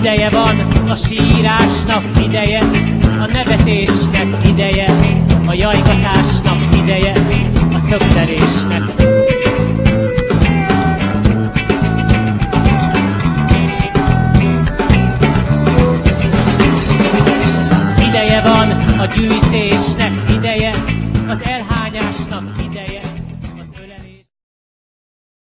Ideje van a sírásnak, ideje a nevetésnek, ideje a jajgatásnak, ideje a szöktelésnek. Ideje van a gyűjtés